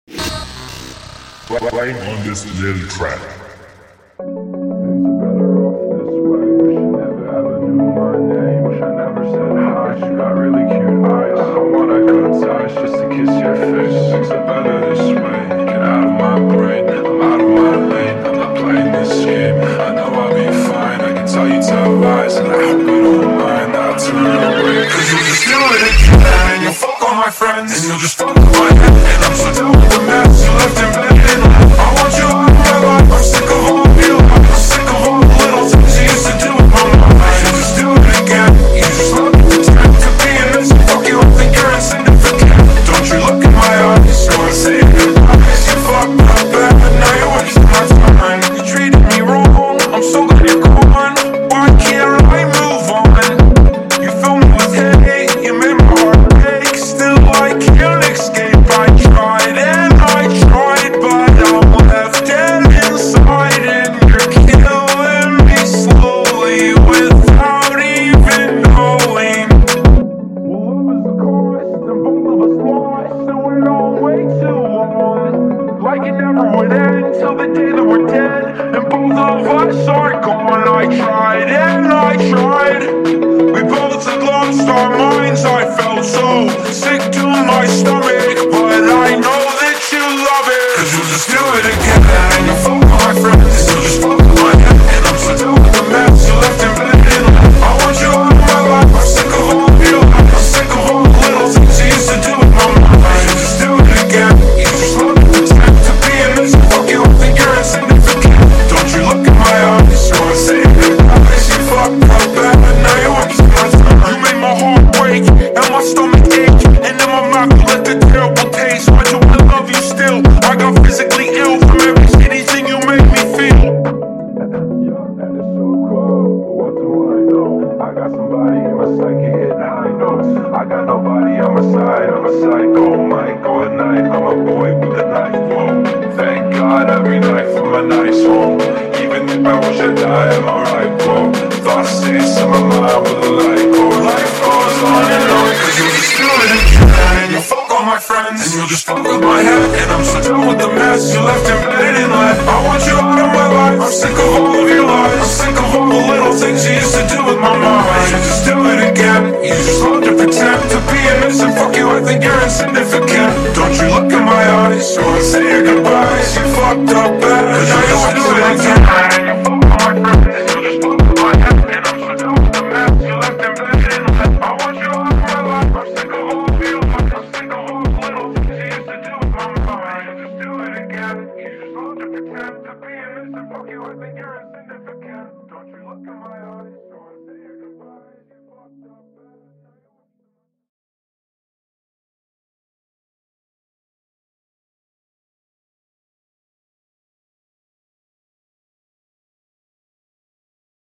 Playing on this little track. Things are better off this way. Wish I never ever knew my name. Wish I never said hi. She got really cute eyes. I don't wanna cut ties just to kiss your face. Things are better this way. Get out of my brain. I'm out of my lane. I'm not playing this game. I know I'll be fine. I can tell you tell lies, and I hope you don't mind. I'll turn away. Cause you'll just do it again. And you'll fuck all my friends. And you'll just fuck with my head. And I'm so done with the mess you left in bed. I want you out of my life. I'm sick of all of you. I'm sick of all the little things you used to do with my mind. You just do it again. You just love to pretend to be in this. Fuck you, I think you're insignificant. Don't you look in my eyes. You wanna say goodbye. You fucked up bad. Now you're wasting my time. You treated me wrong. I'm so glad you're gone. Why can't I move on? You filled me with hate. You made my heart ache. Still I can't escape. I tried and I tried, but I'm left dead inside, and you're killing me slowly without even knowing. Well, love is the cost, and both of us lost, and we're on way too long. Like it never would end till the day that we're dead, and both of us are gone. I tried and I tried. We both had lost our minds. I felt so sick to my stomach, but I know that you love it. Cause you'll just do it again. And you'll fuck with my friends. You'll just fuck with my head. And I'm so done with the mess you left in bed. And I want you out of my life. I'm sick of all of you. I'm sick of all the little things you used to do with my mind. You'll just do it again. You just love to pretend to be in this. Fuck you, I think you're insignificant. Don't you look in my eyes. You wanna say goodbye. You fucked up bad. Now you're wasting my time. You made my heart break and my stomach ache, and in my mouth you left a terrible taste. Why do I love you still? I got physically ill from every shitty thing you made me feel. Yeah, and it's so cold, but what do I know? I got somebody in my psyche hitting high notes. I got nobody on my side. I'm a psycho, might go at night. I'm a boy with a knife, whoa. Thank God every night for my nice home. Even if I wish I die, I'm alright, whoa. Thoughts chase in my mind with a light go. Life goes on and on. Cause you'll just do it again. And you'll fuck all my friends. And you'll just fuck with my head. And I'm so done with the mess you left in bed and left. I want you out of my life. I'm sick of all of your lies. I'm sick of all the little things you used to do with my mind. You just do it again. You just love to pretend to be innocent. Fuck you, I think you're insignificant. Don't you look in my eyes. You wanna say your goodbyes. You fucked up bad. Now you do it again.